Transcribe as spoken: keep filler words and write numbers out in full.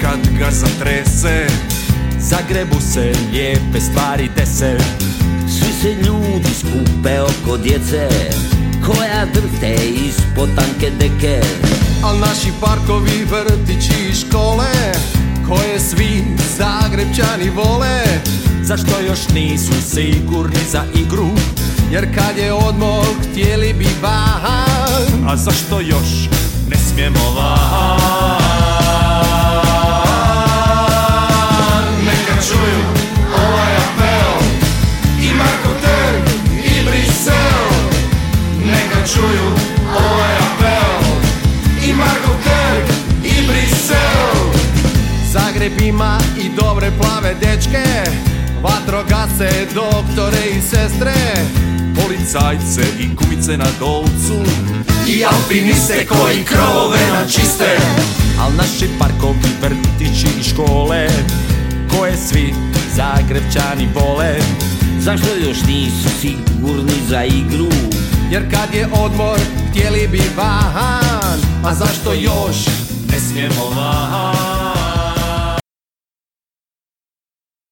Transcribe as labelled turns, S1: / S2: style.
S1: kad ga zatrese.
S2: Zagrebu se lijepe stvari dese.
S3: Svi se ljudi skupe oko djece koja drhte ispod tanke deke.
S4: Al naši parkovi, vrtići i škole koje svi Zagrepčani vole.
S2: Zašto još nisu sigurni za igru?
S4: Jer kad je odmor htjeli bi van.
S1: A zašto još ne smijemo van? Neka čuju ovaj apel i Markov trg i Brisel. Neka čuju ovaj apel i Markov trg i Brisel.
S4: Zagreb ima i dobre plave dečke, vatrogasce, doktore i sestre,
S1: Policajce i kumice na Dolcu
S2: i alpiniste koji krovove načiste. Al naši parkovi, vrtići i škole koje svi Zagrepčani vole.
S3: Zašto još nisu sigurni za igru?
S4: jer kad je odmor htjeli bi van. A zašto još
S1: ne smijemo van?